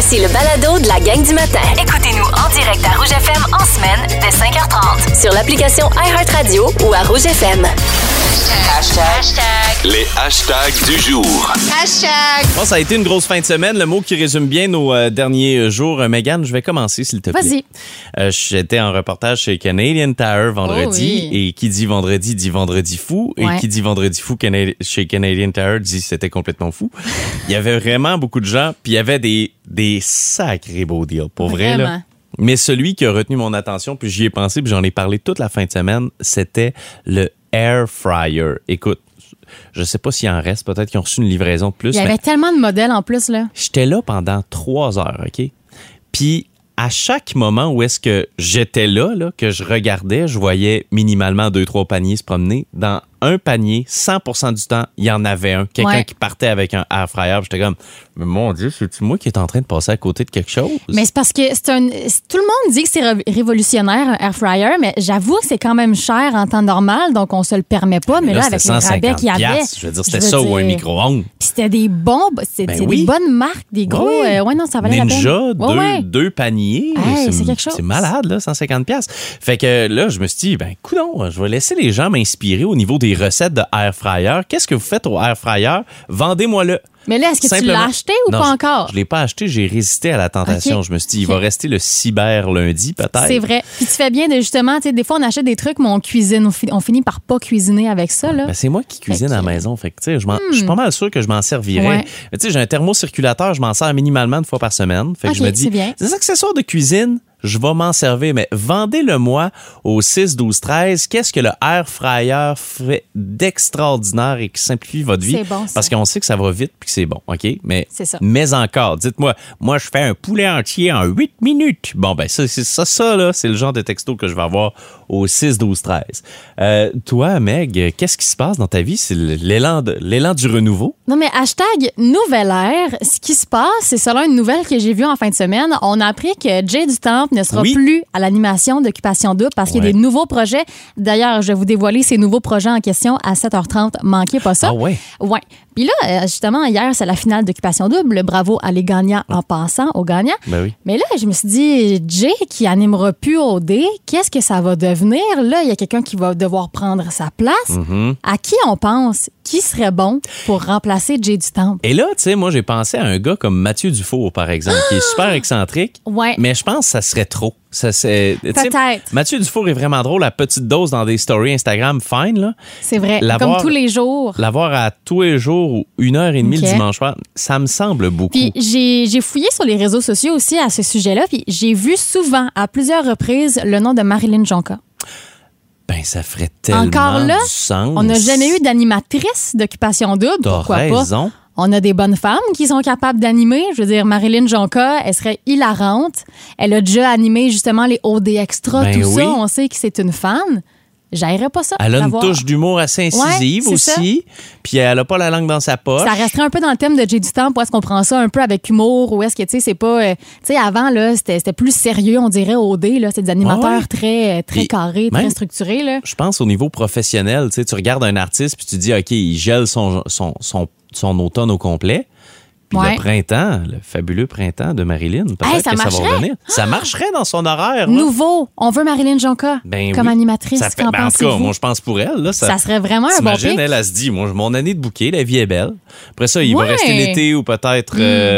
Voici le balado de la gang du matin. Écoutez-nous en direct à Rouge FM en semaine dès 5h30 sur l'application iHeartRadio ou à Rouge FM. Les hashtags du jour. Bon, ça a été une grosse fin de semaine. Le mot qui résume bien nos derniers jours. Mégane, je vais commencer, s'il te plaît. Vas-y. J'étais en reportage chez Canadian Tire vendredi. Oh oui. Et qui dit vendredi fou. Ouais. Et qui dit vendredi fou chez Canadian Tire dit c'était complètement fou. Il y avait vraiment beaucoup de gens. Puis il y avait des sacrés beaux deals. Pour vrai, là. Vraiment. Mais celui qui a retenu mon attention, puis j'y ai pensé, puis j'en ai parlé toute la fin de semaine, c'était le Air Fryer. Écoute, je sais pas s'il en reste, peut-être qu'ils ont reçu une livraison de plus. Il y avait tellement de modèles en plus, là. J'étais là pendant 3 heures, OK? Puis à chaque moment où est-ce que j'étais là, que je regardais, je voyais minimalement 2-3 paniers se promener. Dans un panier, 100% du temps, il y en avait un. Quelqu'un qui partait avec un air fryer. J'étais comme, mais mon Dieu, c'est-tu moi qui est en train de passer à côté de quelque chose? Mais c'est parce que tout le monde dit que c'est révolutionnaire, un air fryer, mais j'avoue que c'est quand même cher en temps normal, donc on se le permet pas. Mais là avec les rabais qu'il y avait... Je veux dire, c'était ça ou un micro-ondes. Puis c'était des bons, c'était des bonnes marques, des gros... ouais, non, ça valait Ninja, la peine. deux paniers. Hey, c'est quelque chose. C'est malade, là, 150$. Fait que là, je me suis dit, ben, coudonc, je vais laisser les gens m'inspirer au niveau des recettes de air fryer. Qu'est-ce que vous faites au air fryer? Vendez-moi-le. Mais là, est-ce que tu l'as acheté ou pas encore? Je l'ai pas acheté, j'ai résisté à la tentation. Okay. Je me suis dit, il va rester le cyber lundi, peut-être. C'est vrai. Puis tu fais bien de justement, tu sais, des fois, on achète des trucs, mais on cuisine. On finit par pas cuisiner avec ça, là. Ben, c'est moi qui cuisine à la maison. Fait que, tu sais, je suis pas mal sûr que je m'en servirais. Ouais. Mais tu sais, j'ai un thermocirculateur, je m'en sers minimalement une fois par semaine. Fait que je me dis, des accessoires de cuisine, je vais m'en servir, mais vendez-le-moi au 6-12-13. Qu'est-ce que le air fryer fait d'extraordinaire et qui simplifie votre vie? C'est bon, ça. Parce qu'on sait que ça va vite puis que c'est bon, OK? Mais encore, dites-moi, moi, je fais un poulet entier en 8 minutes. Bon, ben ça, là, c'est le genre de texto que je vais avoir au 6-12-13. Toi, Meg, qu'est-ce qui se passe dans ta vie? C'est l'élan du renouveau? Non, mais hashtag nouvelle ère. Ce qui se passe, c'est selon une nouvelle que j'ai vue en fin de semaine. On a appris que Jay du Temple ne sera plus à l'animation d'Occupation Double parce qu'il y a des nouveaux projets. D'ailleurs, je vais vous dévoiler ces nouveaux projets en question à 7h30. Manquez pas ça. Ah ouais? Ouais. Puis là, justement, hier, c'est la finale d'Occupation Double. Bravo à les gagnants en passant aux gagnants. Ben oui. Mais là, je me suis dit, Jay qui animera plus OD, qu'est-ce que ça va devenir? Là, il y a quelqu'un qui va devoir prendre sa place. Mm-hmm. À qui on pense? Qui serait bon pour remplacer Jay du Temple? Et là, tu sais, moi, j'ai pensé à un gars comme Mathieu Dufour, par exemple, qui est super excentrique. Ouais. Mais je pense que ça serait trop. Peut-être. Mathieu Dufour est vraiment drôle à petite dose dans des stories Instagram fine, là. C'est vrai. Comme tous les jours. L'avoir à tous les jours ou 1h30 le dimanche soir, ça me semble beaucoup. Puis j'ai fouillé sur les réseaux sociaux aussi à ce sujet-là, puis j'ai vu souvent, à plusieurs reprises, le nom de Marilyn Jonca. Ben, ça ferait tellement encore là, du sens. On n'a jamais eu d'animatrice d'Occupation Double. Pourquoi raison. Pas? On a des bonnes femmes qui sont capables d'animer. Je veux dire, Marilyn Jonca, elle serait hilarante. Elle a déjà animé justement les OD Extra, tout ça. On sait que c'est une fan. J'aimerais pas ça. Elle a une touche d'humour assez incisive aussi. Puis elle a pas la langue dans sa poche. Ça resterait un peu dans le thème de Jay du Temple. Est-ce qu'on prend ça un peu avec humour ou est-ce que, tu sais, c'est pas... tu sais, avant, là, c'était plus sérieux, on dirait, OD. Là, c'est des animateurs très carrés, très structurés. Là. Je pense au niveau professionnel. Tu sais, tu regardes un artiste puis tu dis, OK, il gèle son automne au complet. Puis le printemps, le fabuleux printemps de Marilyn, peut-être que ça va revenir. Ça marcherait dans son horaire. Là. Nouveau. On veut Marilyn Jonca comme animatrice. Ça fait, en tout cas, moi, je pense pour elle. Là, ça serait vraiment un bon pic. Elle se dit, moi, mon année de bouquet, la vie est belle. Après ça, il va rester l'été ou peut-être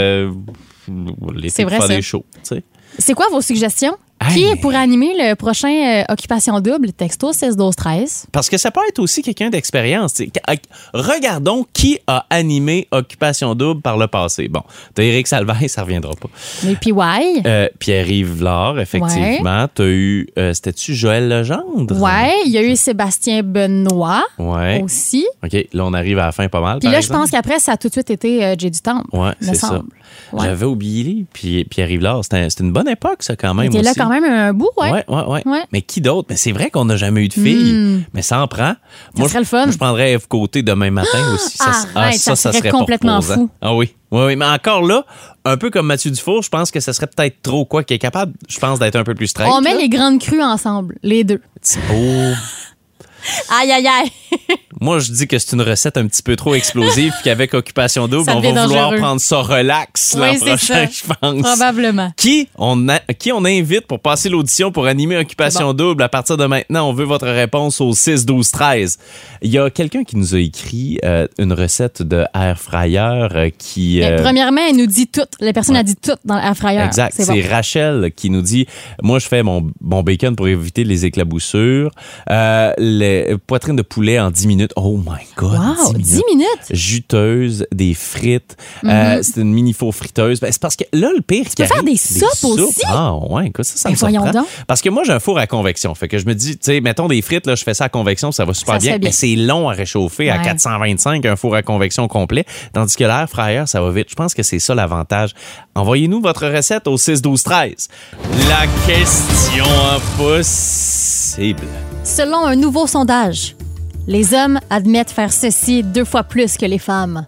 l'été pour faire des shows. Tu sais. C'est quoi vos suggestions? Qui pourrait animer le prochain Occupation Double? Texto 16-12-13. Parce que ça peut être aussi quelqu'un d'expérience. Regardons qui a animé Occupation Double par le passé. Bon, t'as Éric Salvaille, ça reviendra pas. Mais PY. Pierre-Yves Lard, effectivement. Ouais. T'as eu, c'était-tu Joël Legendre? Ouais, il y a eu Sébastien Benoît aussi. OK, là, on arrive à la fin pas mal. Puis là, je pense qu'après, ça a tout de suite été Jay du Temple. Ouais, c'est ça. Ouais. J'avais oublié, puis Pierre-Yves Lard. C'était une bonne époque, ça, quand même. Il était là quand même un bout, ouais. Mais qui d'autre? Mais c'est vrai qu'on n'a jamais eu de filles, mais ça en prend. Ça serait le fun. Moi, je prendrais Ève Côté demain matin aussi. Ça serait complètement fou. Ah oui. Oui, mais encore là, un peu comme Mathieu Dufour, je pense que ça serait peut-être trop, qui est capable, je pense, d'être un peu plus straight. On met les grandes crues ensemble, les deux. Thibaut. Aïe, aïe, aïe. Moi, je dis que c'est une recette un petit peu trop explosive puis qu'avec Occupation Double, on va vouloir prendre ça relax l'an prochain, je pense. Probablement. Qui on invite pour passer l'audition pour animer Occupation Double? À partir de maintenant, on veut votre réponse au 6-12-13. Il y a quelqu'un qui nous a écrit une recette de air fryer qui... Premièrement, elle nous dit tout. La personne a dit tout dans l'air fryer. Exact. C'est bon. Rachel qui nous dit, moi, je fais mon bacon pour éviter les éclaboussures. Les poitrines de poulet en 10 minutes. Oh my God! Wow, 10 minutes? Juteuse, des frites. C'est une mini-four friteuse. C'est parce que là, le pire tu peux faire des soupes aussi? Ah ouais, écoute, ça me surprend. Donc. Parce que moi, j'ai un four à convection. Fait que je me dis, tu sais, mettons des frites, là, je fais ça à convection, ça va super bien. Mais c'est long à réchauffer à 425, un four à convection complet. Tandis que l'air fryer, ça va vite. Je pense que c'est ça l'avantage. Envoyez-nous votre recette au 6-12-13. La question impossible. Selon un nouveau sondage, les hommes admettent faire ceci 2 fois plus que les femmes.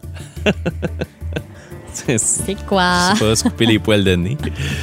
C'est quoi? Je sais pas, se couper les poils de nez.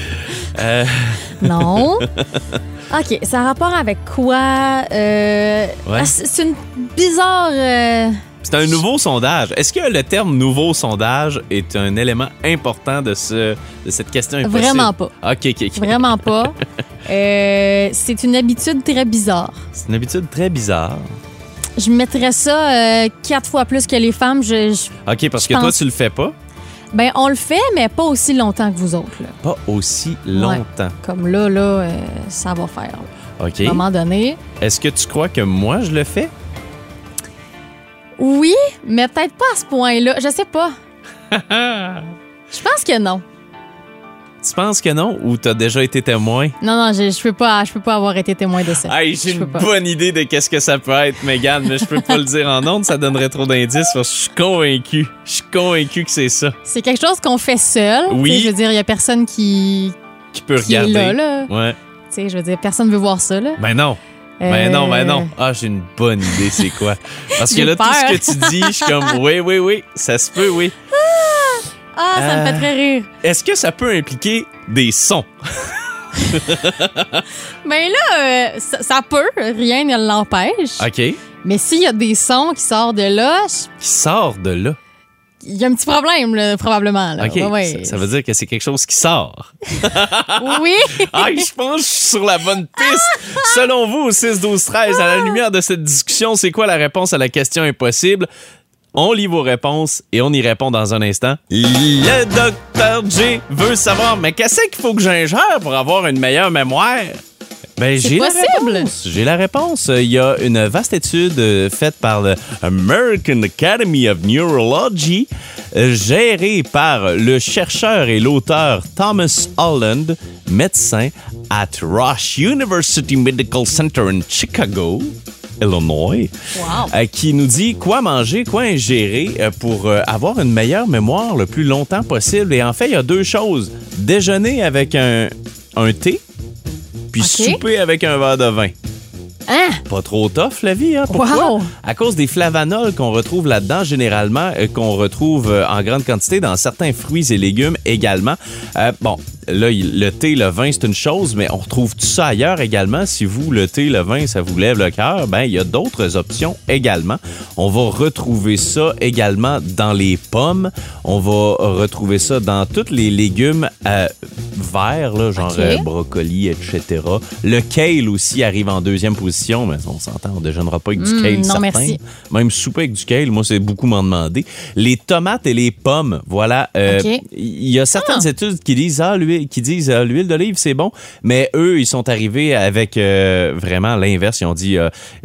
Non. OK, ça a rapport avec quoi? C'est une bizarre... C'est un nouveau sondage. Est-ce que le terme « nouveau sondage » est un élément important de cette question impossible? Vraiment pas. OK. Vraiment pas. C'est une habitude très bizarre. C'est une habitude très bizarre. Je mettrais ça 4 fois plus que les femmes. OK, parce que toi, tu le fais pas? Ben, on le fait, mais pas aussi longtemps que vous autres. Là. Pas aussi longtemps. Ouais. Comme là, ça va faire. Là. OK. À un moment donné. Est-ce que tu crois que moi, je le fais? Oui, mais peut-être pas à ce point-là. Je sais pas. Je pense que non. Tu penses que non ou t'as déjà été témoin? Non, je peux pas avoir été témoin de ça. Hey, j'ai une bonne idée de qu'est-ce que ça peut être, Mégane, mais je peux pas le dire en ondes, ça donnerait trop d'indices parce que je suis convaincu que c'est ça. C'est quelque chose qu'on fait seul. Oui. T'sais, je veux dire, il y a personne qui peut regarder. Est là. Ouais. T'sais, je veux dire, personne veut voir ça, là. Ben non. Ben non. Ah, j'ai une bonne idée, c'est quoi? Parce que là, tout ce que tu dis, je suis comme, oui, ça se peut, oui. Ça me fait très rire. Est-ce que ça peut impliquer des sons? Ben là, ça peut, rien ne l'empêche. OK. Mais s'il y a des sons qui sortent de là... Qui sortent de là? Il y a un petit problème, là, probablement. Là. OK, ouais. Ça veut dire que c'est quelque chose qui sort. Oui! Je pense que je suis sur la bonne piste. Selon vous, au 6-12-13, à la lumière de cette discussion, c'est quoi la réponse à la question impossible? On lit vos réponses et on y répond dans un instant. Le Dr. J veut savoir, mais qu'est-ce qu'il faut que j'ingère pour avoir une meilleure mémoire? Ben, j'ai la réponse. Il y a une vaste étude faite par l'American Academy of Neurology, gérée par le chercheur et l'auteur Thomas Holland, médecin at Rush University Medical Center in Chicago, Illinois, qui nous dit quoi manger, quoi ingérer pour avoir une meilleure mémoire le plus longtemps possible. Et en fait, il y a 2 choses. Déjeuner avec un thé, puis souper avec un verre de vin. Hein? Pas trop tough, la vie, hein? Pourquoi? À cause des flavanols qu'on retrouve là-dedans, généralement, qu'on retrouve en grande quantité dans certains fruits et légumes également. Bon, là, le thé, le vin, c'est une chose, mais on retrouve tout ça ailleurs également. Si vous, le thé, le vin, ça vous lève le cœur, ben il y a d'autres options également. On va retrouver ça également dans les pommes. On va retrouver ça dans tous les légumes verts, là, genre brocoli, etc. Le kale aussi arrive en 2e position, mais on s'entend, on ne déjeunera pas avec du kale, non, certain. Merci. Même souper avec du kale, moi, c'est beaucoup m'en demander. Les tomates et les pommes, voilà. Il y a certaines études qui disent l'huile d'olive, c'est bon, mais eux, ils sont arrivés avec vraiment l'inverse. Ils ont dit,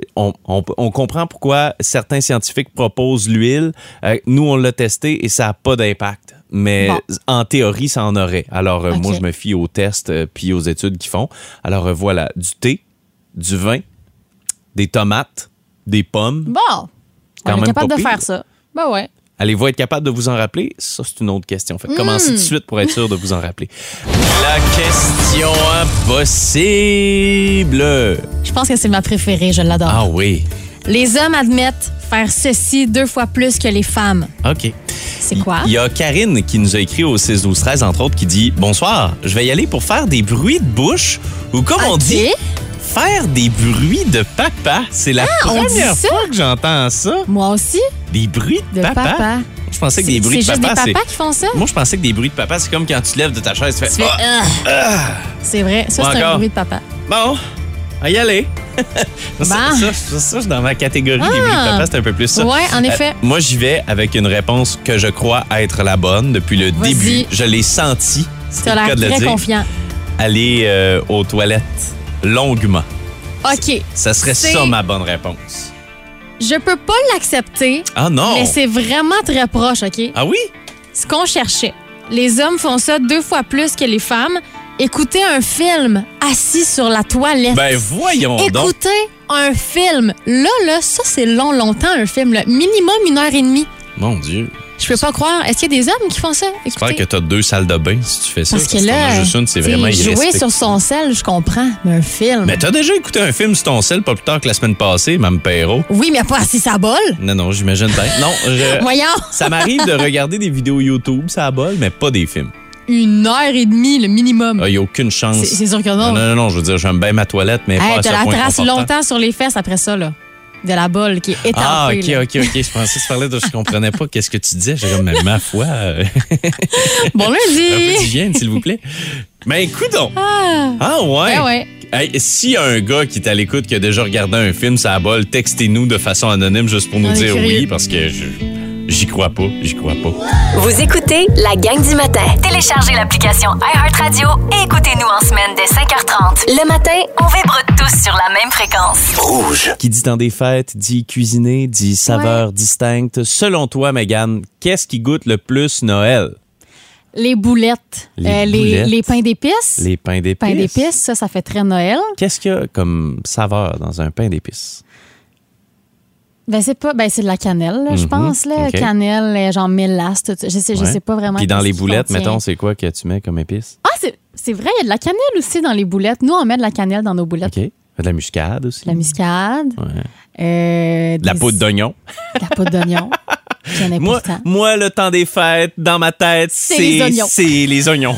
on comprend pourquoi certains scientifiques proposent l'huile. Nous, on l'a testé et ça n'a pas d'impact. Mais en théorie, ça en aurait. Alors, moi, je me fie aux tests puis aux études qu'ils font. Alors, voilà, du thé, du vin, des tomates, des pommes. Bon, on est capable de faire ça. Ben ouais. Allez-vous être capable de vous en rappeler? Ça, c'est une autre question. Fait commencez tout de suite pour être sûr de vous en rappeler. La question impossible! Je pense que c'est ma préférée, je l'adore. Ah oui. Les hommes admettent faire ceci 2 fois plus que les femmes. OK. C'est quoi? Il y a Karine qui nous a écrit au 6-12-13, entre autres, qui dit « Bonsoir, je vais y aller pour faire des bruits de bouche ou comme on dit, Faire des bruits de papa. C'est la première fois que j'entends ça. Moi aussi. Des bruits de papa. Je pensais que des bruits de papa, c'est juste des papas qui font ça? Moi, je pensais que des bruits de papa, c'est comme quand tu te lèves de ta chaise, tu fais... C'est vrai, ça, c'est un bruit de papa. Bon, à y aller. Ça, je suis dans ma catégorie des bruits de papa, c'est un peu plus ça. Oui, en effet. Moi, j'y vais avec une réponse que je crois être la bonne depuis le début. Je l'ai senti. Tu as l'air très confiant. Aller aux toilettes longuement. OK. Ça serait ça ma bonne réponse. Je peux pas l'accepter. Ah non! Mais c'est vraiment très proche, OK? Ah oui? Ce qu'on cherchait. Les hommes font ça 2 fois plus que les femmes. Écouter un film assis sur la toilette. Ben voyons donc! Écouter un film. Là, ça, c'est longtemps, un film. Là. Minimum 1h30. Mon Dieu. Je peux pas croire. Est-ce qu'il y a des hommes qui font ça? J'espère que tu as 2 salles de bain si tu fais ça. Parce que là, juste une, c'est vraiment jouer sur son sel, je comprends, mais un film. Mais t'as déjà écouté un film sur ton sel pas plus tard que la semaine passée, Mme Perrault? Oui, mais pas assis sa bol. Non, j'imagine bien. Non, Voyons. Ça m'arrive de regarder des vidéos YouTube, ça bol, mais pas des films. 1h30, le minimum. Il n'y a aucune chance. C'est sûr que non. Non, je veux dire, j'aime bien ma toilette, mais pas à ce point confortable. Tu la traces confortable. longtemps sur les fesses après ça, là. De la bolle qui est étampée. Ah, OK. Là. Je pensais que tu parlais de... Je comprenais pas qu'est-ce que tu disais. J'ai comme, mais ma foi... Bon lundi! Un peu d'hygiène, s'il vous plaît. Mais écoute donc! Ah ouais? Ben ouais. Hey, s'il y a un gars qui est à l'écoute qui a déjà regardé un film sur la bolle, textez-nous de façon anonyme juste pour nous dire oui, parce que j'y crois pas. Vous écoutez la gang du matin. Téléchargez l'application iHeartRadio et écoutez-nous en semaine dès 5h30. Le matin, on vibre tous sur la même fréquence. Rouge. Qui dit temps des fêtes, dit cuisiner, dit saveur distincte. Selon toi, Mégane, qu'est-ce qui goûte le plus Noël? Les boulettes. Les pains d'épices. Les pains d'épices. Pains d'épices, ça fait très Noël. Qu'est-ce qu'il y a comme saveur dans un pain d'épices? C'est de la cannelle, là, je pense. Là. Okay. Cannelle, genre mélasse, tout ça. Je sais pas vraiment. Puis dans les ce boulettes, qui contient. mettons, c'est quoi que tu mets comme épice? Ah, c'est vrai, il y a de la cannelle aussi dans les boulettes. Nous, on met de la cannelle dans nos boulettes. OK. De la muscade aussi. De la muscade. Ouais. De la poudre d'oignon. De la poudre d'oignon. Bien important. Moi, le temps des fêtes, dans ma tête, c'est les oignons.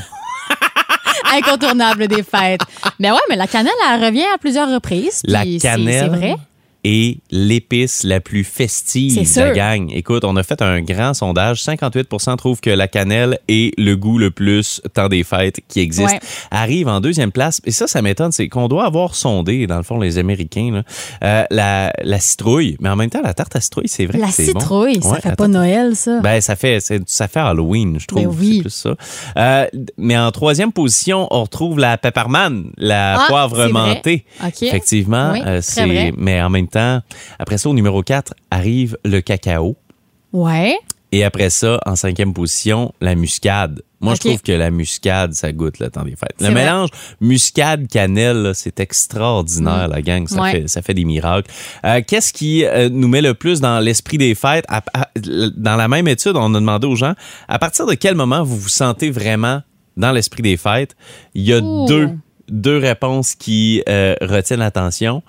Incontournable des fêtes. Mais la cannelle, elle revient à plusieurs reprises. La cannelle. C'est vrai. Et l'épice la plus festive de la gang. Écoute, on a fait un grand sondage. 58% trouvent que la cannelle est le goût le plus temps des fêtes qui existe. Ouais. Arrive en 2e place. Et ça m'étonne. C'est qu'on doit avoir sondé, dans le fond, les Américains, là, la citrouille. Mais en même temps, la tarte à citrouille, c'est vrai que c'est bon. La citrouille, ça fait pas Noël, ça. Ça fait Halloween, je trouve. Ben oui. C'est plus ça. Mais en 3e position, on retrouve la pepperman, la poivre mentée. Okay. Effectivement, oui, c'est vrai. mais en même temps, après ça, au numéro 4, arrive le cacao. Ouais. Et après ça, en 5e position, la muscade. Moi, je trouve que la muscade, ça goûte le temps des fêtes. Le mélange muscade-cannelle, là, c'est extraordinaire, la gang. Ça fait des miracles. Qu'est-ce qui nous met le plus dans l'esprit des fêtes? Dans la même étude, on a demandé aux gens, à partir de quel moment vous vous sentez vraiment dans l'esprit des fêtes? Il y a deux réponses qui retiennent l'attention.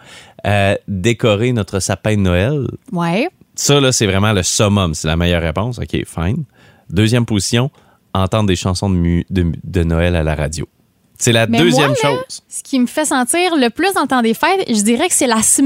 Décorer notre sapin de Noël. Ouais. Ça, là, c'est vraiment le summum. C'est la meilleure réponse. OK, fine. 2e position, entendre des chansons de Noël à la radio. C'est la deuxième chose. Ce qui me fait sentir le plus dans le temps des fêtes, je dirais que c'est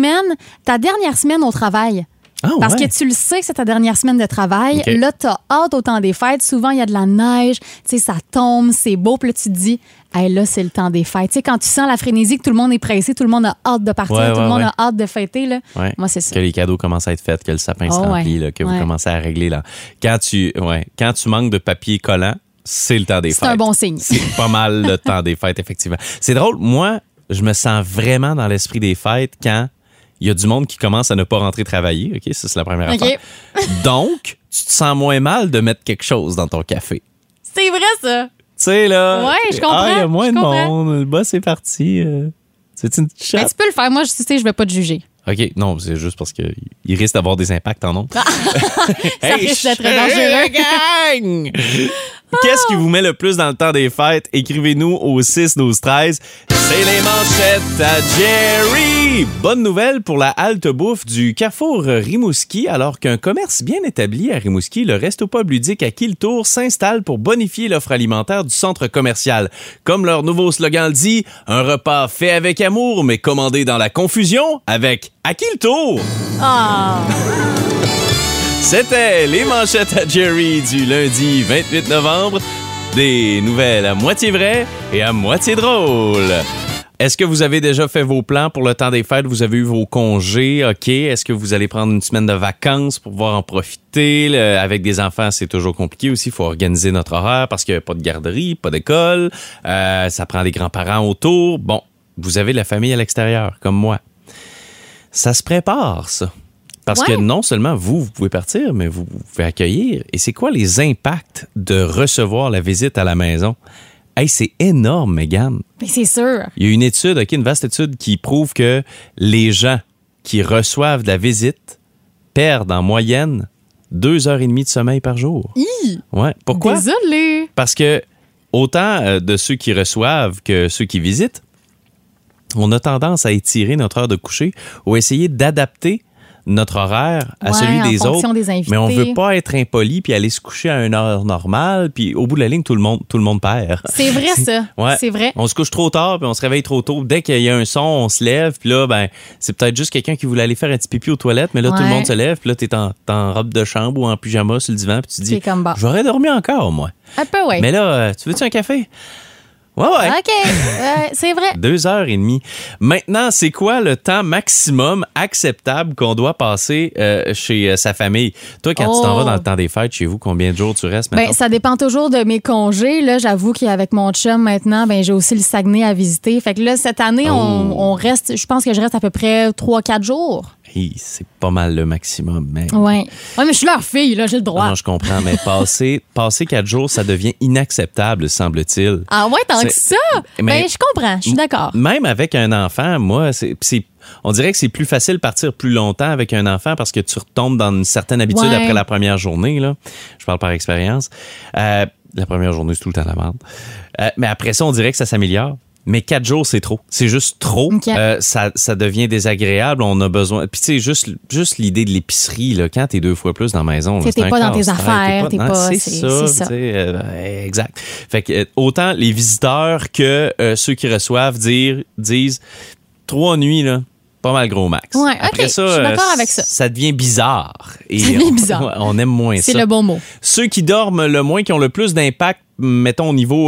ta dernière semaine au travail. Parce que tu le sais que c'est ta dernière semaine de travail. Okay. Là, tu as hâte au temps des fêtes. Souvent, il y a de la neige. Tu sais, ça tombe, c'est beau. Puis là, tu te dis, hey, là, c'est le temps des fêtes. Tu sais, quand tu sens la frénésie, que tout le monde est pressé, tout le monde a hâte de partir, tout le monde a hâte de fêter. Là. Moi, c'est ça. Que les cadeaux commencent à être faits, que le sapin se remplit, là, que vous commencez à régler. Là. Quand tu manques de papier collant, c'est le temps des fêtes. C'est un bon signe. C'est pas mal le temps des fêtes, effectivement. C'est drôle. Moi, je me sens vraiment dans l'esprit des fêtes quand il y a du monde qui commence à ne pas rentrer travailler. OK, ça, c'est la première affaire. Donc, tu te sens moins mal de mettre quelque chose dans ton café. C'est vrai, ça. Tu sais, là. Ouais, je comprends. Il y a moins de monde. Le boss est parti. C'est une chatte. Ben, tu peux le faire. Moi, je vais pas te juger. OK, non, c'est juste parce qu'il risque d'avoir des impacts en ondes. Ça risque d'être dangereux. Gang! Qu'est-ce qui vous met le plus dans le temps des fêtes? Écrivez-nous au 6-12-13. C'est les manchettes à Jerry! Bonne nouvelle pour la halte bouffe du Carrefour Rimouski. Alors qu'un commerce bien établi à Rimouski, le Resto Pub ludique à Kiltour, s'installe pour bonifier l'offre alimentaire du centre commercial. Comme leur nouveau slogan le dit, un repas fait avec amour, mais commandé dans la confusion avec à Kiltour. Ah! C'était les manchettes à Jerry du lundi 28 novembre. Des nouvelles à moitié vraies et à moitié drôles. Est-ce que vous avez déjà fait vos plans pour le temps des fêtes? Vous avez eu vos congés, OK? Est-ce que vous allez prendre une semaine de vacances pour pouvoir en profiter? Avec des enfants, c'est toujours compliqué aussi. Il faut organiser notre horaire parce qu'il n'y a pas de garderie, pas d'école. Ça prend des grands-parents autour. Bon, vous avez la famille à l'extérieur, comme moi. Ça se prépare, ça. Parce que non seulement vous pouvez partir, mais vous pouvez accueillir. Et c'est quoi les impacts de recevoir la visite à la maison? Hey, c'est énorme, Mégane. Mais c'est sûr. Il y a une étude, OK, une vaste étude qui prouve que les gens qui reçoivent de la visite perdent en moyenne 2h30 de sommeil par jour. Ouais. Pourquoi? Désolée. Parce que autant de ceux qui reçoivent que ceux qui visitent, on a tendance à étirer notre heure de coucher ou essayer d'adapter notre horaire à celui des autres, mais on veut pas être impoli puis aller se coucher à une heure normale, puis au bout de la ligne, tout le monde perd. C'est vrai, ça. Ouais. C'est vrai. On se couche trop tard puis on se réveille trop tôt. Dès qu'il y a un son, on se lève, puis là, ben, c'est peut-être juste quelqu'un qui voulait aller faire un petit pipi aux toilettes, mais là, tout le monde se lève, puis là, t'es en robe de chambre ou en pyjama sur le divan, puis tu te dis, j'aurais dormi encore, moi. Un peu, oui. Mais là, tu veux-tu un café? Ouais. OK, c'est vrai. 2h30. Maintenant, c'est quoi le temps maximum acceptable qu'on doit passer chez sa famille? Toi, quand tu t'en vas dans le temps des fêtes chez vous, combien de jours tu restes maintenant? Ben, ça dépend toujours de mes congés. Là, j'avoue qu'avec mon chum maintenant, ben, j'ai aussi le Saguenay à visiter. Fait que là, cette année, on reste, je pense que je reste à peu près 3-4 jours. Hey, c'est pas mal le maximum. Mais... Ouais, mais je suis leur fille, là, j'ai le droit. Non, je comprends, mais passer 4 jours, ça devient inacceptable, semble-t-il. Ah ouais, tant que ça? Ben, je comprends, je suis d'accord. Même avec un enfant, moi, on dirait que c'est plus facile de partir plus longtemps avec un enfant parce que tu retombes dans une certaine habitude après la première journée. Là. Je parle par expérience. La première journée, c'est tout le temps la merde. Mais après ça, on dirait que ça s'améliore. Mais 4 jours, c'est trop. C'est juste trop. Okay. Ça devient désagréable. On a besoin... Puis tu sais, juste l'idée de l'épicerie, là, quand t'es 2 fois plus dans la maison... T'es pas dans tes affaires. C'est ça. Exact. Fait que autant les visiteurs que ceux qui reçoivent disent 3 nuits, là, pas mal gros max. Ouais, après ça, je suis d'accord avec ça. Ça devient bizarre. Et ça devient bizarre. On aime moins ça. C'est le bon mot. Ceux qui dorment le moins, qui ont le plus d'impact, mettons au niveau...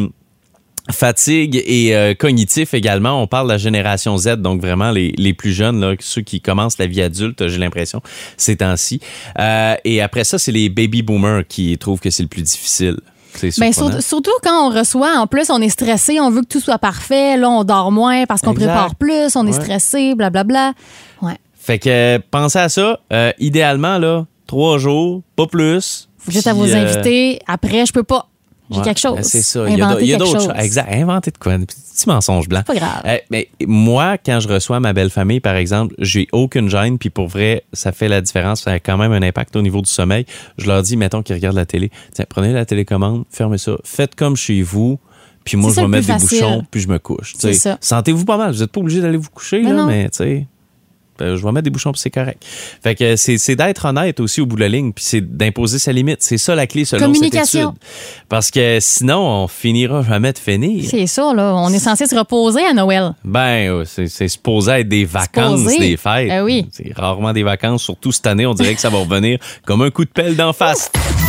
fatigue et cognitif également. On parle de la génération Z, donc vraiment les plus jeunes, là, ceux qui commencent la vie adulte, j'ai l'impression, ces temps-ci. Et après ça, c'est les baby boomers qui trouvent que c'est le plus difficile. Ben, surtout quand on reçoit, en plus, on est stressé, on veut que tout soit parfait. Là, on dort moins parce qu'on prépare plus, on est stressé, blablabla. Ouais. Fait que pensez à ça. Idéalement, là, 3 jours, pas plus. Vous êtes à vos invités. Après, je peux pas. J'ai quelque chose. Ben c'est ça. Il y a d'autres choses. Exact. Inventer de quoi? Un petit mensonge blanc. C'est pas grave. Mais moi, quand je reçois ma belle famille, par exemple, j'ai aucune gêne. Puis pour vrai, ça fait la différence. Ça a quand même un impact au niveau du sommeil. Je leur dis, mettons qu'ils regardent la télé. Tiens, prenez la télécommande, fermez ça. Faites comme chez vous. Puis moi, je vais mettre des bouchons, puis je me couche. Sentez-vous pas mal. Vous n'êtes pas obligé d'aller vous coucher, mais tu sais... Je vais mettre des bouchons, puis c'est correct. Fait que c'est d'être honnête aussi au bout de la ligne, puis c'est d'imposer sa limite. C'est ça la clé selon cette étude. Parce que sinon, on finira jamais de finir. C'est ça, là. On est censé se reposer à Noël. Ben, c'est supposé être des vacances, des fêtes. Oui. C'est rarement des vacances, surtout cette année, on dirait que ça va revenir comme un coup de pelle d'en face.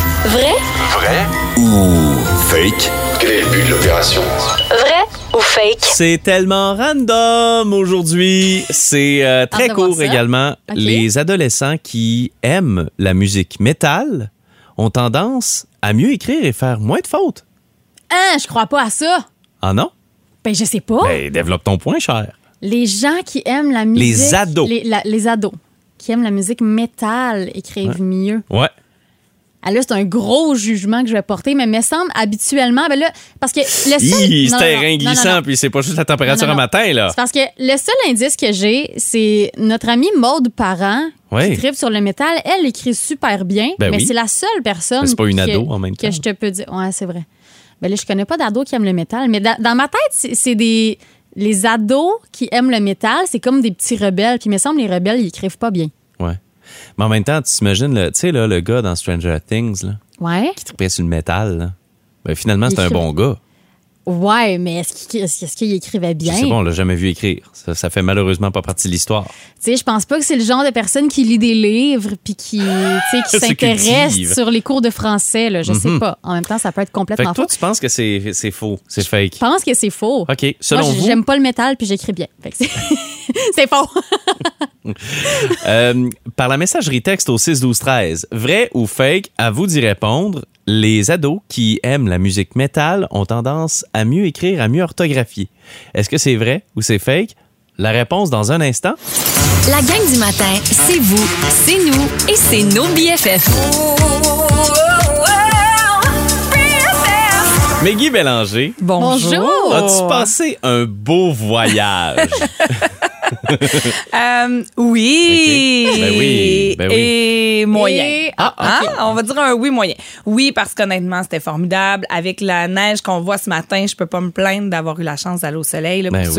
Vrai ou fake? Quel est le but de l'opération? Vrai ou fake? C'est tellement random aujourd'hui. C'est très court également. Okay. Les adolescents qui aiment la musique métal ont tendance à mieux écrire et faire moins de fautes. Ah, je crois pas à ça. Ah non? Ben, je sais pas. Ben, développe ton point, cher. Les gens qui aiment la musique... Les ados. Les ados qui aiment la musique métal écrivent mieux. Ouais. là, c'est un gros jugement que je vais porter, mais me semble habituellement, ben là, parce que le seul... C'est terrain glissant, puis c'est pas juste la température un matin, là. C'est parce que le seul indice que j'ai, c'est notre amie Maude Parent, qui tripe sur le métal. Elle écrit super bien, mais c'est la seule personne c'est pas une ado en même temps. Que je te peux dire. Ouais, c'est vrai. Ben là, je connais pas d'ados qui aiment le métal, mais dans ma tête, c'est les ados qui aiment le métal, c'est comme des petits rebelles. Puis il me semble les rebelles, ils écrivent pas bien. Ouais. Mais en même temps, tu t'imagines, tu sais, le gars dans Stranger Things, là, qui tripait sur le métal, là. Ben, finalement, c'est un bon gars. Ouais, mais est-ce qu'il écrivait bien? Je sais pas, on l'a jamais vu écrire. Ça fait malheureusement pas partie de l'histoire. Tu sais, je pense pas que c'est le genre de personne qui lit des livres puis qui s'intéresse sur les cours de français. Là. Je sais pas. En même temps, ça peut être complètement faux. Toi, tu penses que c'est faux, c'est fake? Je pense que c'est faux. OK. Selon vous? J'aime pas le métal puis j'écris bien. Fait que c'est faux. Par la messagerie texte au 6-12-13, vrai ou fake, à vous d'y répondre. Les ados qui aiment la musique métal ont tendance à mieux écrire, à mieux orthographier. Est-ce que c'est vrai ou c'est fake? La réponse dans un instant. La gang du matin, c'est vous, c'est nous et c'est nos BFF. Mais Guy Bélanger. Bonjour. As-tu passé un beau voyage? Oui. Okay. Ben oui. Et moyen. Okay. On va dire un oui moyen. Oui, parce qu'honnêtement, c'était formidable. Avec la neige qu'on voit ce matin, je peux pas me plaindre d'avoir eu la chance d'aller au soleil. Là, pour ceux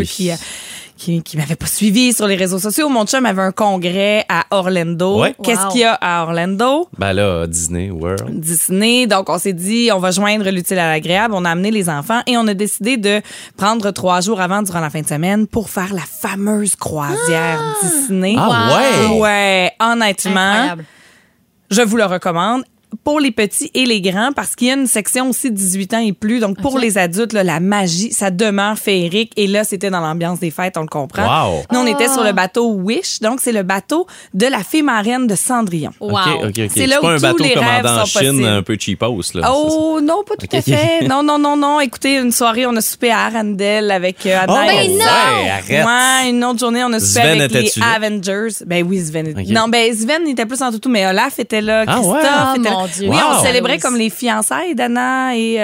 qui m'avaient pas suivi sur les réseaux sociaux. Mon chum avait un congrès à Orlando. Ouais. Qu'est-ce qu'il y a à Orlando? Ben là, Disney World. Disney. Donc, on s'est dit, on va joindre l'utile à l'agréable. On a amené les enfants et on a décidé de prendre 3 jours avant, durant la fin de semaine, pour faire la fameuse croisière Disney. Ah ouais? Ouais, honnêtement. Incroyable. Je vous le recommande. Pour les petits et les grands, parce qu'il y a une section aussi 18 ans et plus. Donc, pour les adultes, là, la magie, ça demeure féerique. Et là, c'était dans l'ambiance des fêtes, on le comprend. Wow. Nous, on était sur le bateau Wish. Donc, c'est le bateau de la fée marraine de Cendrillon. Wow. OK. C'est là pas où un tous bateau les commandant rêves en sont Chine, possibles. un peu cheapos, là. Oh, non, pas tout à fait. Non. Écoutez, une soirée, on a soupé à Arendelle avec Anna. Ben non! Ouais, arrête. Ouais, une autre journée, on a soupé Sven avec les était-tu là? Avengers. Ben oui, Sven. Okay. Non, ben Sven était plus en toutou, mais Olaf était là, Christophe ouais? était là. Mon Dieu. Oui, on Wow. célébrait comme les fiançailles d'Anna et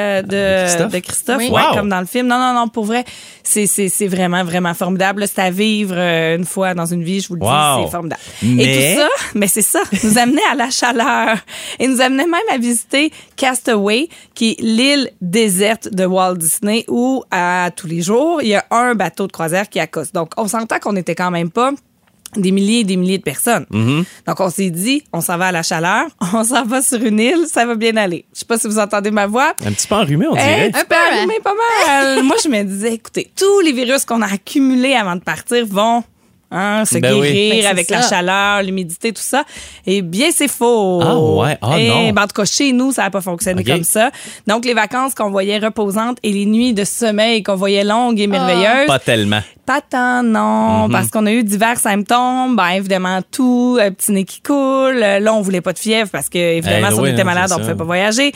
de Christophe. Oui. Ouais, Wow. comme dans le film. Non, pour vrai, c'est vraiment, vraiment formidable. Là, c'est à vivre une fois dans une vie, je vous le dis, Wow. c'est formidable. Mais- Et tout ça, mais c'est ça, nous amenait à la chaleur et nous amenait même à visiter Castaway, qui est l'île déserte de Walt Disney, où à tous les jours, il y a un bateau de croisière qui accoste. Donc, on s'entend qu'on était quand même pas des milliers et des milliers de personnes. Donc, on s'est dit, on s'en va à la chaleur, on s'en va sur une île, ça va bien aller. Je sais pas si vous entendez ma voix. Un petit peu enrhumé, on dirait. Un peu allumé, pas mal. Moi, je me disais, écoutez, tous les virus qu'on a accumulés avant de partir vont se Ben oui. guérir Ben, c'est avec la ça. chaleur, l'humidité, tout ça. Eh bien, c'est faux. Ah ouais? Ah non. Ben, en tout cas, chez nous, ça n'a pas fonctionné OK. comme ça. Donc, les vacances qu'on voyait reposantes et les nuits de sommeil qu'on voyait longues et merveilleuses, Pas tellement. pas tant, non, parce qu'on a eu divers symptômes. Ben, évidemment, tout, petit nez qui coule. Là, on voulait pas de fièvre parce que, évidemment, si on oui, était non, malade, c'est on ça. pouvait pas voyager.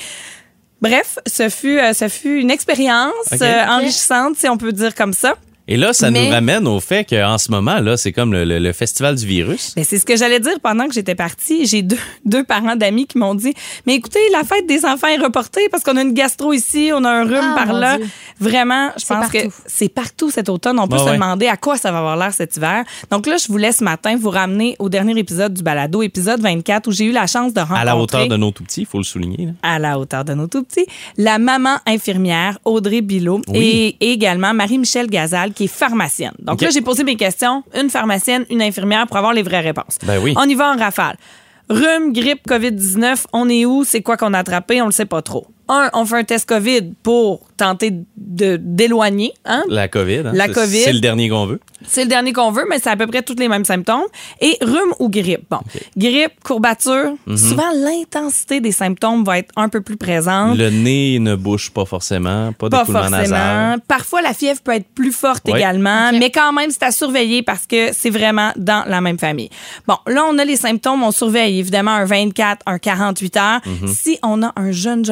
Bref, ce fut une expérience OK. enrichissante, si on peut dire comme ça. Et là, ça Mais- nous ramène au fait qu'en ce moment, là, c'est comme le festival du virus. Ben, c'est ce que j'allais dire pendant que j'étais partie. J'ai deux parents d'amis qui m'ont dit, mais écoutez, la fête des enfants est reportée parce qu'on a une gastro ici, on a un rhume par mon là. Dieu. Vraiment, je C'est pense que partout. c'est partout cet automne. On peut Ouais, se ouais. demander à quoi ça va avoir l'air cet hiver. Donc là, je voulais ce matin vous ramener au dernier épisode du balado, épisode 24, où j'ai eu la chance de rencontrer... À la hauteur de nos tout petits, il faut le souligner. Là. À la hauteur de nos tout petits, la maman infirmière Audrey Bilot Oui. et également Marie-Michel Gazal, qui est pharmacienne. Donc OK. là, j'ai posé mes questions, une pharmacienne, une infirmière, pour avoir les vraies réponses. Ben oui. On y va en rafale. Rhume, grippe, COVID-19, on est où? C'est quoi qu'on a attrapé? On le sait pas trop. On fait un test COVID pour tenter d'éloigner, hein? La COVID. Hein? La C'est- COVID. C'est le dernier qu'on veut. C'est le dernier qu'on veut, mais c'est à peu près tous les mêmes symptômes. Et rhume ou grippe. Bon, grippe, courbature, souvent l'intensité des symptômes va être un peu plus présente. Le nez ne bouge pas forcément, pas Pas d'écoulement forcément. nasal. Parfois, la fièvre peut être plus forte Ouais. également, OK. mais quand même, c'est à surveiller parce que c'est vraiment dans la même famille. Bon, là, on a les symptômes, on surveille évidemment un 24, un 48 heures. Si on a un jeune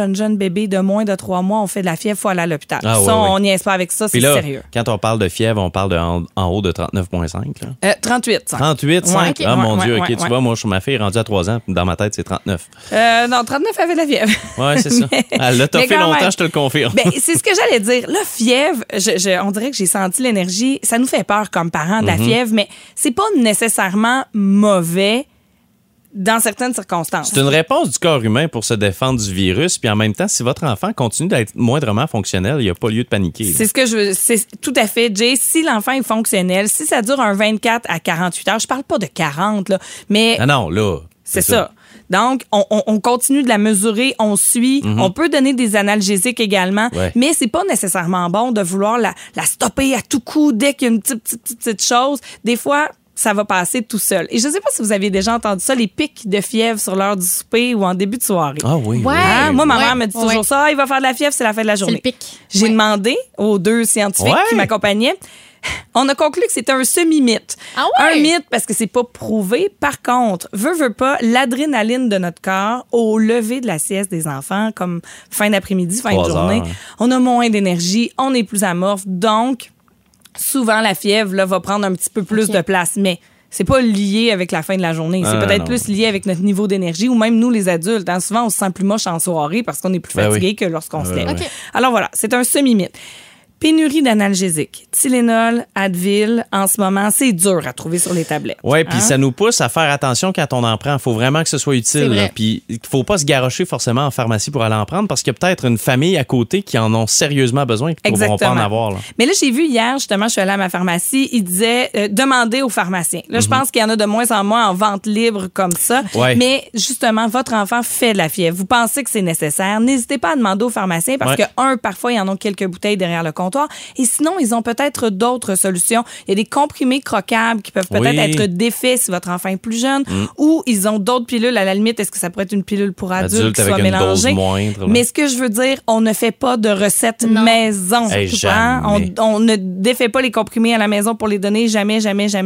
bébé de moins de 3 mois, on fait de la fièvre, il faut aller à l'hôpital. Ah, On n'y est pas avec ça, c'est là, sérieux. Quand on parle de fièvre, on parle en haut de 39,5. 38. 38,5. Ouais, Ah, mon Dieu, OK, ouais. tu vois, moi, ma fille est rendue à 3 ans, dans ma tête, c'est 39. Non, 39 avait de la fièvre. Ouais, c'est ça. Elle l'a toffé longtemps, je te le confirme. Ben, c'est ce que j'allais dire. La fièvre, on dirait que j'ai senti l'énergie. Ça nous fait peur comme parents de la fièvre, mais c'est pas nécessairement mauvais dans certaines circonstances. C'est une réponse du corps humain pour se défendre du virus, puis en même temps, si votre enfant continue d'être moindrement fonctionnel, il n'y a pas lieu de paniquer. C'est ce que je veux. C'est tout à fait, Jay. Si l'enfant est fonctionnel, si ça dure un 24 à 48 heures, je parle pas de 40, là, mais... Non, là... C'est ça. Donc, on continue de la mesurer, on suit. On peut donner des analgésiques également, mais c'est pas nécessairement bon de vouloir la stopper à tout coup dès qu'il y a une petite chose. Des fois, ça va passer tout seul. Et je sais pas si vous avez déjà entendu ça, les pics de fièvre sur l'heure du souper ou en début de soirée. Ah oui. Ouais. Moi, ma mère me dit toujours ça. Il va faire de la fièvre, c'est la fin de la journée. C'est le pic. J'ai demandé aux 2 scientifiques qui m'accompagnaient. On a conclu que c'était un semi-mythe. Ah ouais? Un mythe parce que c'est pas prouvé. Par contre, veut pas, l'adrénaline de notre corps au lever de la sieste des enfants, comme fin d'après-midi, fin de journée, on a moins d'énergie, on est plus amorphe. Donc, souvent, la fièvre là, va prendre un petit peu plus de place. Mais c'est pas lié avec la fin de la journée. C'est peut-être plus lié avec notre niveau d'énergie ou même nous, les adultes. Hein, souvent, on se sent plus moche en soirée parce qu'on est plus fatigué que lorsqu'on se lève. Okay. Alors voilà, c'est un semi-mythe. Pénurie d'analgésiques. Tylenol, Advil, en ce moment, c'est dur à trouver sur les tablettes. Oui, puis ça nous pousse à faire attention quand on en prend. Il faut vraiment que ce soit utile. Puis il ne faut pas se garrocher forcément en pharmacie pour aller en prendre parce qu'il y a peut-être une famille à côté qui en ont sérieusement besoin et qui ne pourront pas en avoir. Là. Mais là, j'ai vu hier, justement, je suis allée à ma pharmacie, il disait demandez aux pharmaciens. Là, je pense qu'il y en a de moins en moins en vente libre comme ça. Ouais. Mais justement, votre enfant fait de la fièvre. Vous pensez que c'est nécessaire. N'hésitez pas à demander aux pharmaciens parce que, parfois, ils en ont quelques bouteilles derrière le comptoir. Et sinon, ils ont peut-être d'autres solutions. Il y a des comprimés croquables qui peuvent peut-être être défaits si votre enfant est plus jeune ou ils ont d'autres pilules. À la limite, est-ce que ça pourrait être une pilule pour adultes qui soit mélangée? Moindre, mais ce que je veux dire, on ne fait pas de recettes maison. On ne défait pas les comprimés à la maison pour les donner. Jamais.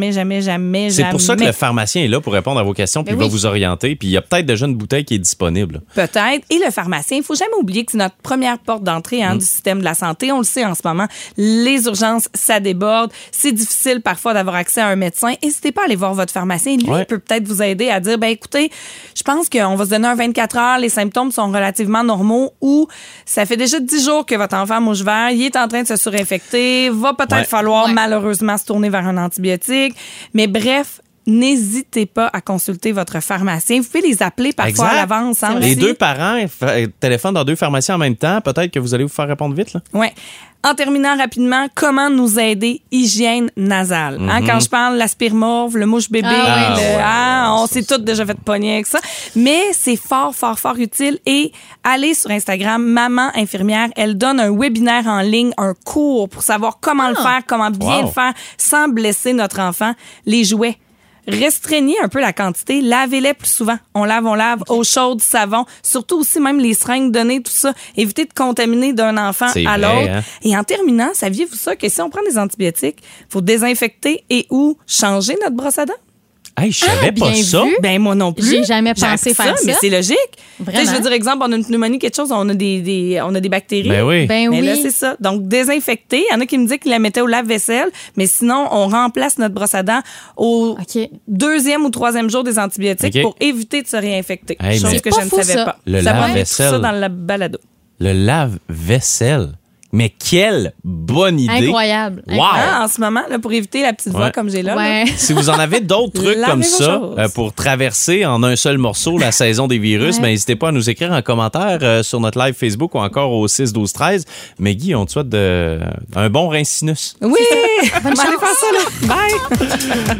C'est pour ça que le pharmacien est là pour répondre à vos questions puis il va vous orienter. Puis il y a peut-être déjà une bouteille qui est disponible. Peut-être. Et le pharmacien, il ne faut jamais oublier que c'est notre première porte d'entrée du système de la santé. On le sait en ce moment. Les urgences, ça déborde. C'est difficile parfois d'avoir accès à un médecin. N'hésitez pas à aller voir votre pharmacien. Lui, il peut peut-être vous aider à dire, écoutez, je pense qu'on va se donner un 24 heures. Les symptômes sont relativement normaux ou ça fait déjà 10 jours que votre enfant mouche vert. Il est en train de se surinfecter. Va peut-être falloir malheureusement se tourner vers un antibiotique. Mais bref, n'hésitez pas à consulter votre pharmacien. Vous pouvez les appeler parfois à l'avance. Hein, les deux parents téléphonent dans 2 pharmaciens en même temps. Peut-être que vous allez vous faire répondre vite. Oui. En terminant rapidement, comment nous aider? Hygiène nasale. Quand je parle de l'aspirmorphe, le mouche-bébé, on s'est toutes déjà fait pogner avec ça. Mais c'est fort utile. Et allez sur Instagram, Maman Infirmière. Elle donne un webinaire en ligne, un cours pour savoir comment le faire, comment bien le faire sans blesser notre enfant. Les jouets. Restreignez un peu la quantité, lavez-les plus souvent. On lave, eau chaude, savon, surtout aussi même les seringues données, tout ça. Évitez de contaminer d'un enfant à l'autre. Hein? Et en terminant, saviez-vous ça que si on prend des antibiotiques, il faut désinfecter et ou changer notre brosse à dents? Hey, je savais pas ça. Ben moi non plus. J'ai jamais pensé faire ça. Mais c'est logique. Vraiment? Je veux dire, exemple, on a une pneumonie, quelque chose, on a des bactéries. Ben oui. Mais là, c'est ça. Donc, désinfecter. Il y en a qui me disent qu'ils la mettaient au lave-vaisselle, mais sinon, on remplace notre brosse à dents au 2e ou 3e jour des antibiotiques pour éviter de se réinfecter. Chose que je ne savais pas. Le lave-vaisselle. Ça dans le balado. Le lave-vaisselle. Mais quelle bonne idée! Incroyable. Wow! En ce moment, là, pour éviter la petite voix comme j'ai là. Si vous en avez d'autres trucs comme ça pour traverser en un seul morceau la saison des virus, n'hésitez pas à nous écrire en commentaire sur notre live Facebook ou encore au 6-12-13. Mais Guy, on te souhaite un bon rincinus. Oui! Bonne chance. Allez faire ça, là. Bye!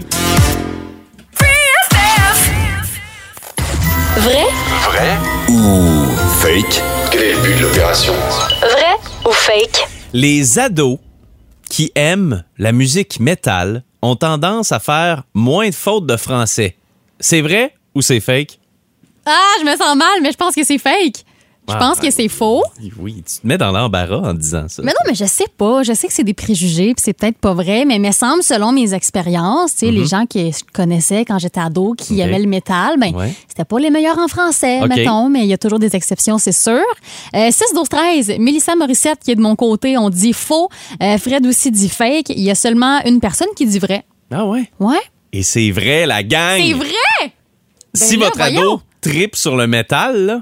Vrai ou fake? Quel est le but de l'opération? Vrai ou fake? Les ados qui aiment la musique métal ont tendance à faire moins de fautes de français. C'est vrai ou c'est fake? Ah, je me sens mal, mais je pense que c'est fake. Je pense que c'est faux. Oui, tu te mets dans l'embarras en disant ça. Mais non, mais je sais pas. Je sais que c'est des préjugés, puis c'est peut-être pas vrai, mais il me semble, selon mes expériences, tu sais, les gens que je connaissais quand j'étais ado, qui aimaient le métal, ben, c'était pas les meilleurs en français, mettons, mais il y a toujours des exceptions, c'est sûr. 6-12-13, Mélissa Morissette, qui est de mon côté, on dit faux. Fred aussi dit fake. Il y a seulement une personne qui dit vrai. Ah ouais? Ouais. Et c'est vrai, la gang! C'est vrai! Si votre ado tripe sur le métal, là,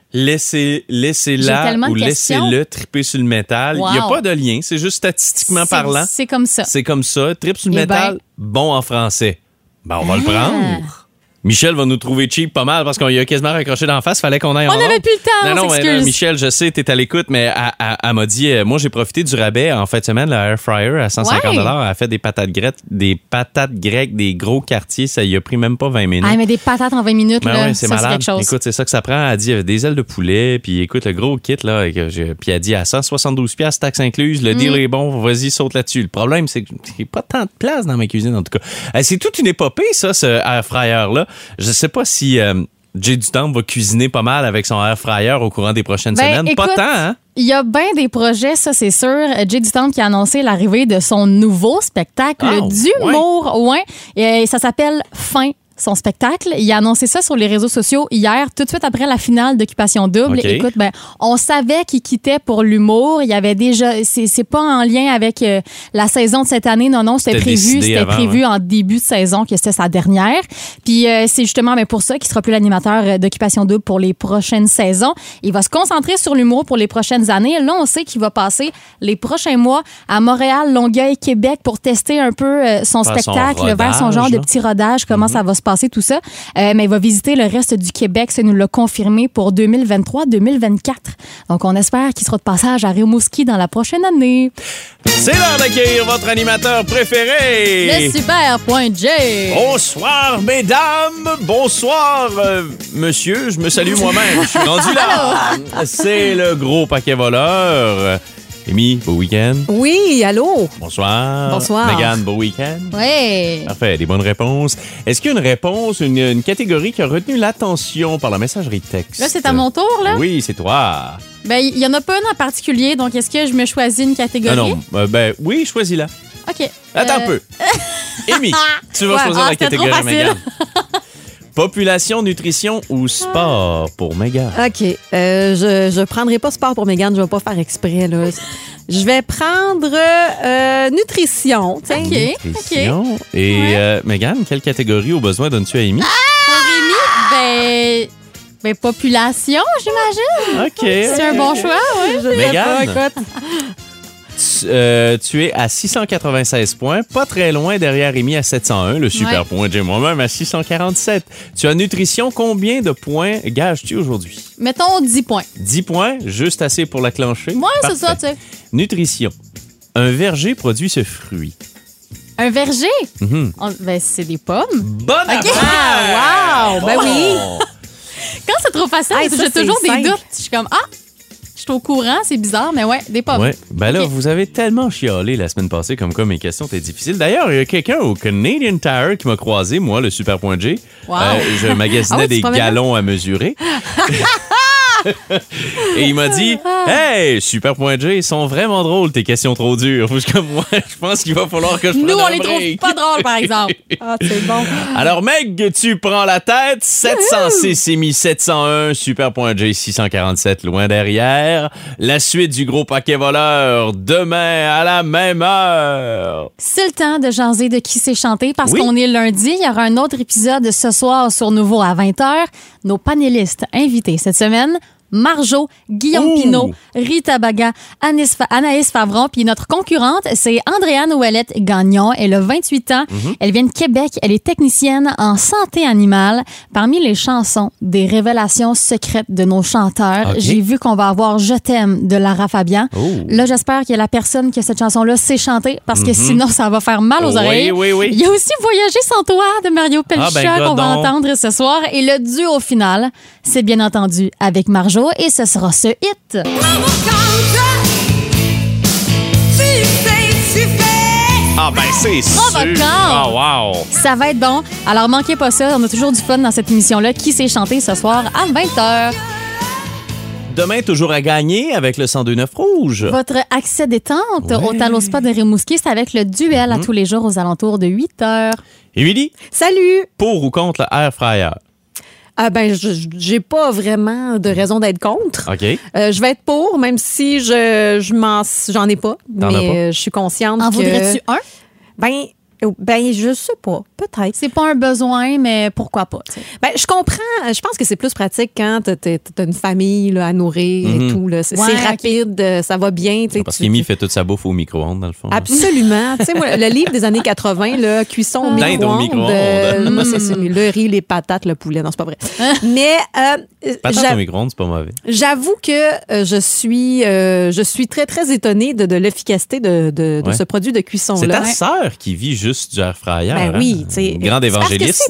laissez-la ou laissez-le triper sur le métal. Il n'y a pas de lien, c'est juste statistiquement parlant. C'est comme ça. C'est comme ça. Tripe sur le métal, bon en français. Ben, on va le prendre. Michel va nous trouver cheap pas mal parce qu'on y a quasiment raccroché d'en face. Fallait qu'on aille en On n'avait plus le temps, non, Michel, je sais, t'es à l'écoute, mais elle m'a dit, moi, j'ai profité du rabais en fin de semaine, la Air Fryer à 150 $. Elle a fait des patates grecques, des gros quartiers. Ça y a pris même pas 20 minutes. Ah, mais des patates en 20 minutes, ben là, c'est ça, malade. c'est quelque chose. Écoute, c'est ça que ça prend. Elle dit, il y avait des ailes de poulet, puis écoute, le gros kit, là, puis elle dit, à 172$, taxes incluses, le deal est bon, vas-y, saute là-dessus. Le problème, c'est qu'il n'y a pas tant de place dans ma cuisine, en tout cas. C'est toute une épopée, ça, ce Air Fryer-là. Je sais pas si Jay du Temple va cuisiner pas mal avec son air fryer au courant des prochaines semaines. Écoute, pas tant, hein? Il y a bien des projets, ça c'est sûr. Jay du Temple qui a annoncé l'arrivée de son nouveau spectacle d'humour. Ouais. Et ça s'appelle Fin. Son spectacle. Il a annoncé ça sur les réseaux sociaux hier, tout de suite après la finale d'Occupation Double. Okay. Écoute, on savait qu'il quittait pour l'humour. Il y avait déjà... C'est pas en lien avec la saison de cette année. Non, c'était prévu. C'était prévu en début de saison que c'était sa dernière. Puis c'est justement pour ça qu'il sera plus l'animateur d'Occupation Double pour les prochaines saisons. Il va se concentrer sur l'humour pour les prochaines années. Là, on sait qu'il va passer les prochains mois à Montréal, Longueuil, Québec pour tester un peu son spectacle, vers son genre de petit rodage, comment ça va se passer tout ça. Mais il va visiter le reste du Québec. Ça nous l'a confirmé pour 2023-2024. Donc, on espère qu'il sera de passage à Rimouski dans la prochaine année. C'est l'heure d'accueillir votre animateur préféré. Le Super.J. Bonsoir, mesdames. Bonsoir, monsieur. Je me salue moi-même. Je suis rendu là. C'est le gros paquet voleur. Amy, beau week-end. Oui, allô. Bonsoir. Bonsoir. Mégane, beau week-end. Oui. Parfait, des bonnes réponses. Est-ce qu'il y a une réponse, une catégorie qui a retenu l'attention par la messagerie texte? Là, c'est à mon tour, là? Oui, c'est toi. Il y en a pas une en particulier, donc est-ce que je me choisis une catégorie? Ah non, oui, choisis-la. OK. Attends un peu. Amy, tu vas choisir la catégorie, Mégane. Population, nutrition ou sport pour Mégane? OK. Je prendrai pas sport pour Mégane. Je vais pas faire exprès, là. Je vais prendre nutrition. Tiens. OK. Nutrition. Et Mégane, quelle catégorie au besoin donnes-tu à Amy? Pour Amy, population, j'imagine. OK. C'est un bon choix, oui. Mégane, tu es à 696 points, pas très loin derrière Amy à 701, le super point. J'ai moi-même à 647. Tu as nutrition, combien de points gages-tu aujourd'hui? Mettons 10 points. 10 points, juste assez pour la clencher? Oui, c'est ça, tu sais. Nutrition. Un verger produit ce fruit. Un verger? C'est des pommes. Bonne affaire! Wow! Ben oui! Quand c'est trop facile, j'ai toujours des doutes. Je suis comme, je suis au courant, c'est bizarre, mais des pommes. Ouais. Ben là, vous avez tellement chialé la semaine passée comme quoi mes questions étaient difficiles. D'ailleurs, il y a quelqu'un au Canadian Tire qui m'a croisé, moi, le Super.J. Wow. Je magasinais des galons à mesurer. Et il m'a dit, hey, Super.J, ils sont vraiment drôles, tes questions trop dures. Parce que moi, je pense qu'il va falloir que je prenne un break. Nous, on les trouve pas drôles, par exemple. C'est bon. Alors, Meg, tu prends la tête. 706 Amy 701, Super.J 647, loin derrière. La suite du gros paquet voleur, demain à la même heure. C'est le temps de jaser de qui s'est chanté parce qu'on est lundi. Il y aura un autre épisode ce soir sur Nouveau à 20h. Nos panélistes invités cette semaine, Marjo, Guillaume Pinault, Rita Baga, Anaïs Favron. Puis notre concurrente, c'est Andréane Ouellette-Gagnon. Elle a 28 ans. Elle vient de Québec. Elle est technicienne en santé animale. Parmi les chansons des révélations secrètes de nos chanteurs, j'ai vu qu'on va avoir Je t'aime de Lara Fabian. Là, j'espère que la personne qui a cette chanson-là sait chanter parce que sinon, ça va faire mal aux oreilles. Oui. Il y a aussi Voyager sans toi de Mario Pelcha qu'on va entendre ce soir. Et le duo final, c'est bien entendu avec Marjo. Et ce sera ce hit. Ah ben c'est sûr. Oh, wow. Ça va être bon. Alors manquez pas ça. On a toujours du fun dans cette émission-là. Qui s'est chanté ce soir à 20h? demain, toujours à gagner avec le 102.9 Rouge. Votre accès détente au Talo Spa de Rimouski, c'est avec le duel à tous les jours aux alentours de 8 heures. Émilie, Salut! pour ou contre le air fryer? J'ai pas vraiment de raison d'être contre. OK. Je vais être pour, même si j'en ai pas. T'en as pas? Mais je suis consciente En que... voudrais-tu un? Ben, je sais pas. Peut-être. C'est pas un besoin, mais pourquoi pas? T'sais. Ben, je comprends. Je pense que c'est plus pratique quand t'as une famille là, à nourrir et tout. Là. C'est rapide, ça va bien. Parce qu'Émy fait toute sa bouffe au micro-ondes, dans le fond. Absolument. Tu sais, moi, le livre des années 80, là, cuisson au Dinde au micro-ondes. Moi, c'est le riz, les patates, le poulet. Non, c'est pas vrai. Mais Patates au micro-ondes, c'est pas mauvais. j'avoue que je suis très, très étonnée de l'efficacité de ce produit de C'est cuisson-là. ta sœur qui vit juste du air fryer. Ben oui, tu sais. Grande évangéliste.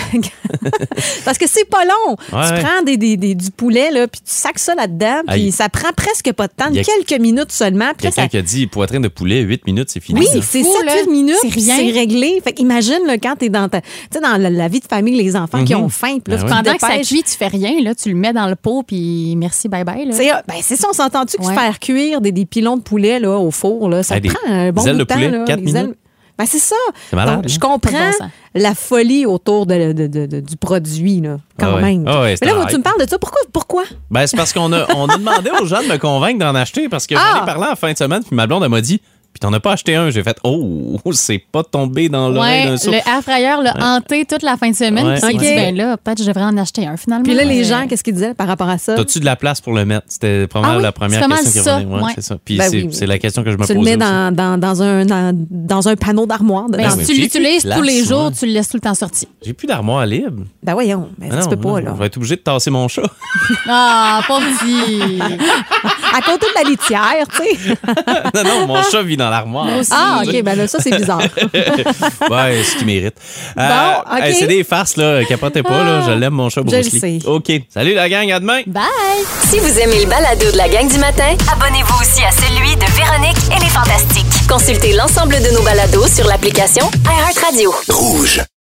Parce que c'est pas long. Ouais, tu prends du poulet, là, puis tu sacs ça là-dedans, puis ça prend presque pas de temps, Il y a quelques minutes seulement. Puis Quelqu'un qui a dit poitrine de poulet, 8 minutes, c'est fini. oui, ça. c'est fou, 7-8 là. minutes, C'est puis rien. c'est réglé. Fait qu'imagine là, quand t'es dans la vie de famille, les enfants qui ont faim, puis là, Ben tu te Pendant que ça dépêches. cuit, tu fais rien. Là, tu le mets dans le pot, puis merci, bye-bye. Là. C'est ça, on s'entend-tu que Ouais. faire cuire des pilons de poulet là, au four, là, ça Hey, prend un bon des ailes bout de de temps. poulet, là, 4 des ailes- minutes. Ben, c'est ça. C'est malade, Donc, je hein? comprends Pas de bon sens. la folie autour du produit, là, quand Ah ouais. même. Ah ouais, c'est Mais là, un moi, tu hype. me parles de ça. Pourquoi? Ben, c'est parce qu'on a demandé aux gens de me convaincre d'en acheter parce que j'en ai parlé en fin de semaine, puis ma blonde, elle m'a dit, puis t'en as pas acheté un. J'ai fait, oh, c'est pas tombé dans l'oreille d'un sourd. Le air fryer l'a hanté toute la fin de semaine. Ouais. Puis il Ok. dit, ben là, peut-être que je devrais en acheter un finalement. Puis là, les Ouais. gens, qu'est-ce qu'ils disaient par rapport à ça? T'as-tu de la place pour le mettre? C'était probablement Ah oui, la première c'est pas mal question qui ça, revenait. Ouais, ouais. c'est ça. Puis Ben c'est oui. c'est la question que je me Tu posais le mets aussi. dans un panneau d'armoire. Ben, dedans. oui. si tu J'ai l'utilises plus de tous les place, jours, moi. tu le laisses tout le temps sorti. J'ai plus d'armoire libre. Ben voyons, mais ça, tu peux pas, là. Je vais être obligé de tasser mon chat. Ah, pas petit. À côté de la litière, tu sais. non, mon chat vit dans l'armoire. Ah, OK, ben là, ça, c'est bizarre. Ouais, ce qu'il mérite. OK. Hey, c'est des farces, là. Capotez pas, là. Je l'aime, mon chat Je le Bruce Lee. sais. OK. Salut, la gang. À demain. Bye. Si vous aimez le balado de la gang du matin, abonnez-vous aussi à celui de Véronique et les Fantastiques. Consultez l'ensemble de nos balados sur l'application iHeartRadio. Rouge.